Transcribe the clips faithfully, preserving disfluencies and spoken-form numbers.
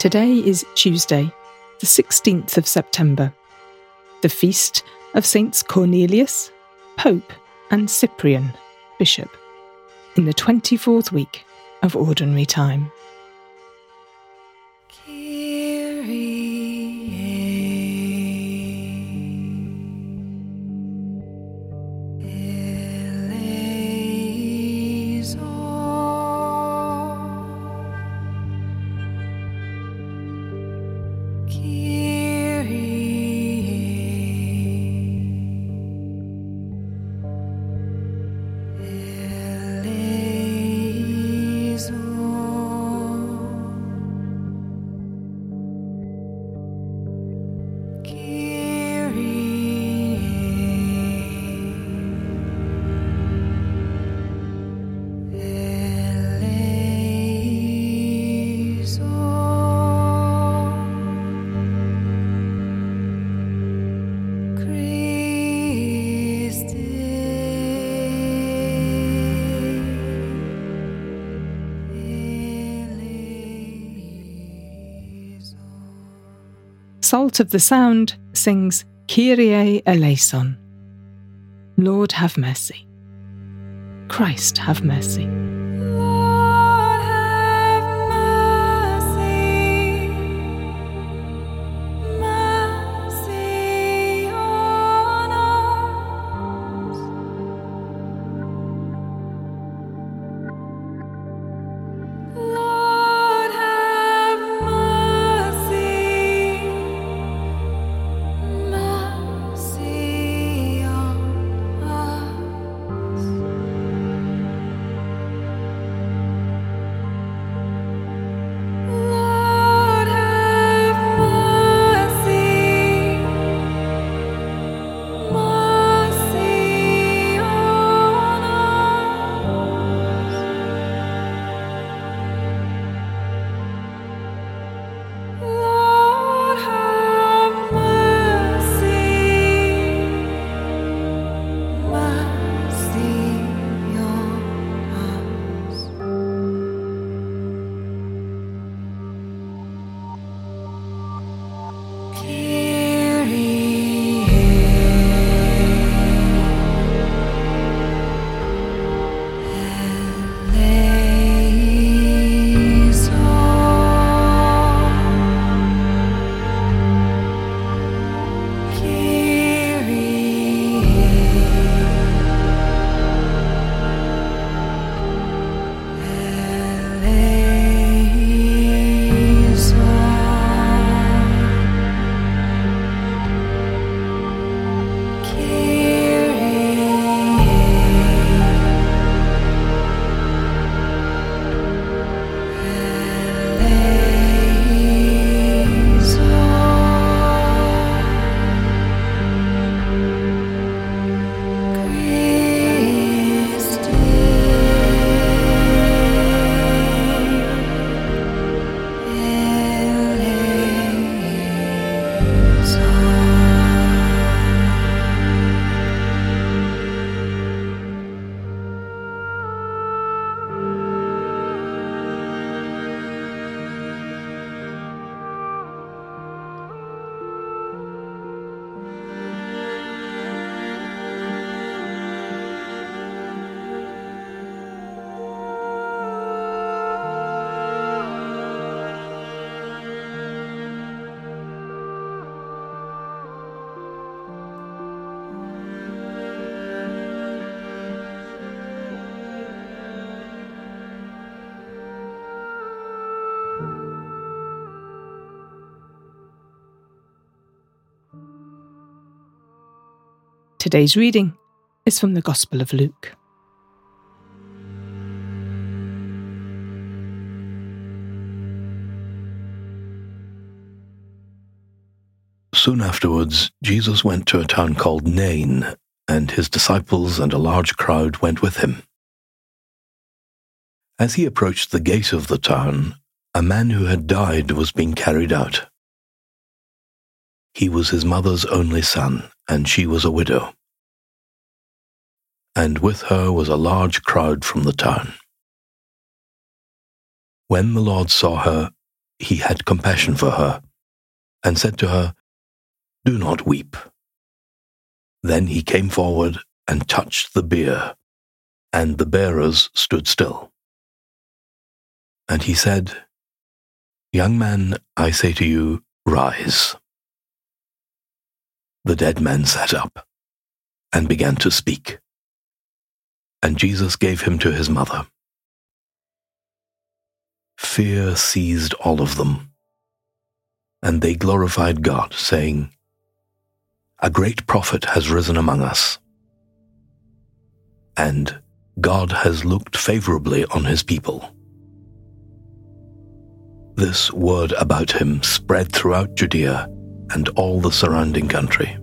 Today is Tuesday, the sixteenth of September, the feast of Saints Cornelius, Pope, and Cyprian, Bishop, in the twenty-fourth week of Ordinary Time. Salt of the Sound sings Kyrie eleison. Lord have mercy. Christ have mercy. Today's reading is from the Gospel of Luke. Soon afterwards, Jesus went to a town called Nain, and his disciples and a large crowd went with him. As he approached the gate of the town, a man who had died was being carried out. He was his mother's only son, and she was a widow. And with her was a large crowd from the town. When the Lord saw her, he had compassion for her, and said to her, "Do not weep." Then he came forward and touched the bier, and the bearers stood still. And he said, "Young man, I say to you, rise." The dead man sat up and began to speak, and Jesus gave him to his mother. Fear seized all of them, and they glorified God, saying, "A great prophet has risen among us, and God has looked favorably on his people." This word about him spread throughout Judea and all the surrounding country.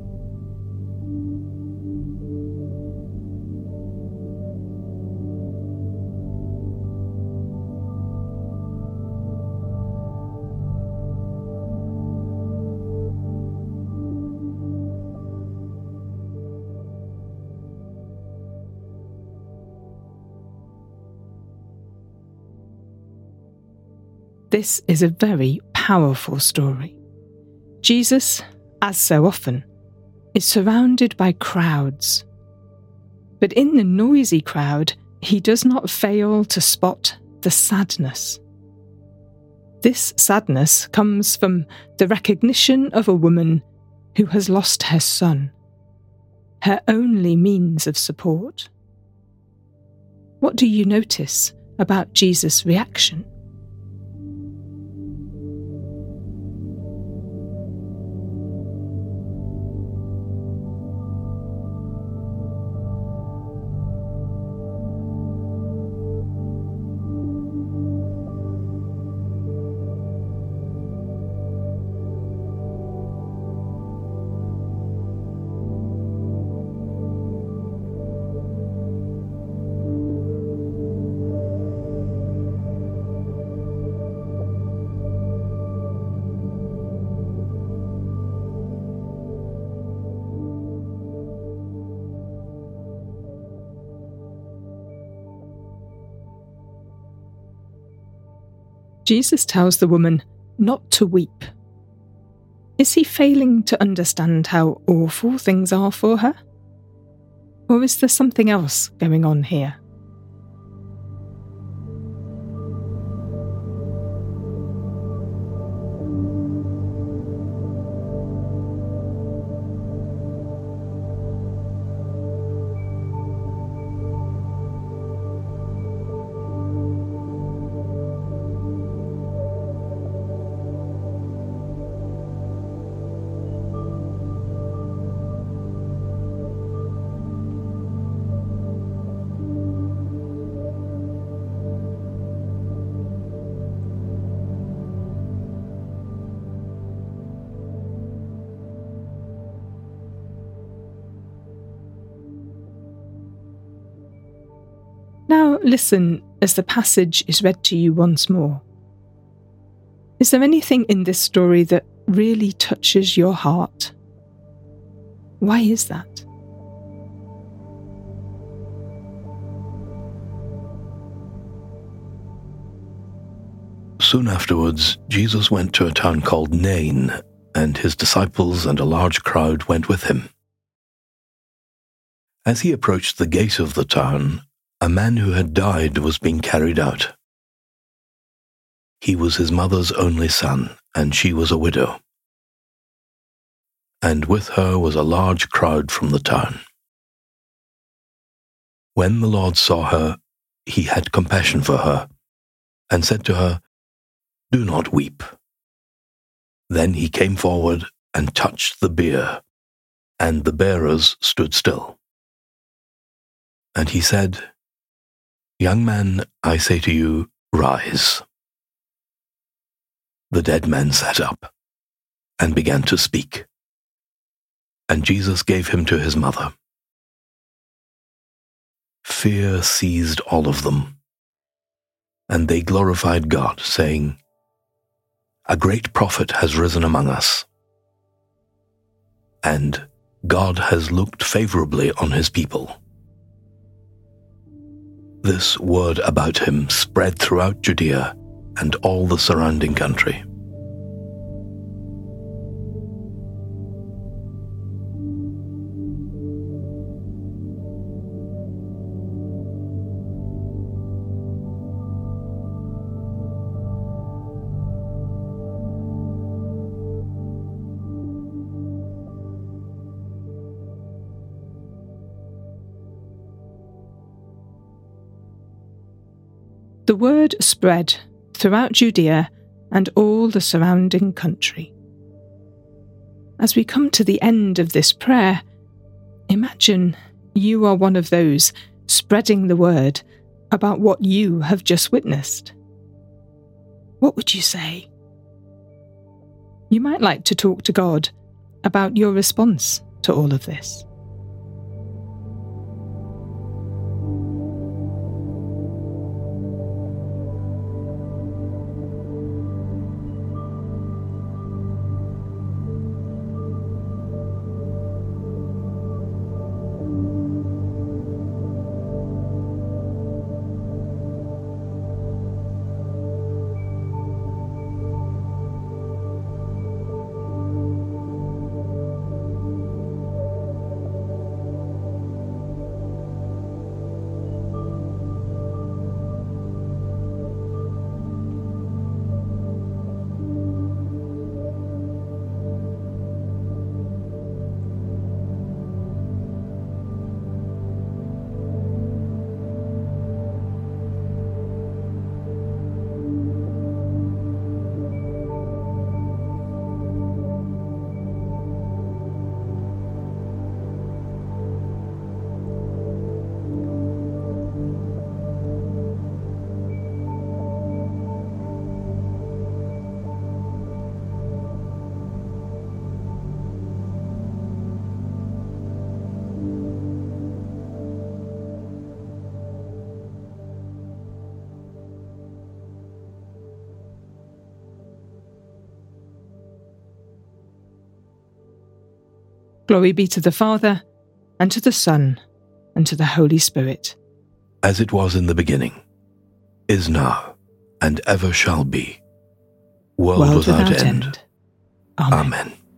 This is a very powerful story. Jesus, as so often, is surrounded by crowds. But in the noisy crowd, he does not fail to spot the sadness. This sadness comes from the recognition of a woman who has lost her son, her only means of support. What do you notice about Jesus' reaction? Jesus tells the woman not to weep. Is he failing to understand how awful things are for her? Or is there something else going on here? Now listen as the passage is read to you once more. Is there anything in this story that really touches your heart? Why is that? Soon afterwards, Jesus went to a town called Nain, and his disciples and a large crowd went with him. As he approached the gate of the town, a man who had died was being carried out. He was his mother's only son, and she was a widow. And with her was a large crowd from the town. When the Lord saw her, he had compassion for her, and said to her, "Do not weep." Then he came forward and touched the bier, and the bearers stood still. And he said, "Young man, I say to you, rise." The dead man sat up and began to speak, and Jesus gave him to his mother. Fear seized all of them, and they glorified God, saying, "A great prophet has risen among us, and God has looked favorably on his people." This word about him spread throughout Judea and all the surrounding country. The word spread throughout Judea and all the surrounding country. As we come to the end of this prayer, imagine you are one of those spreading the word about what you have just witnessed. What would you say? You might like to talk to God about your response to all of this. Glory be to the Father, and to the Son, and to the Holy Spirit. As it was in the beginning, is now, and ever shall be, world, World without, without end. end. Amen. Amen.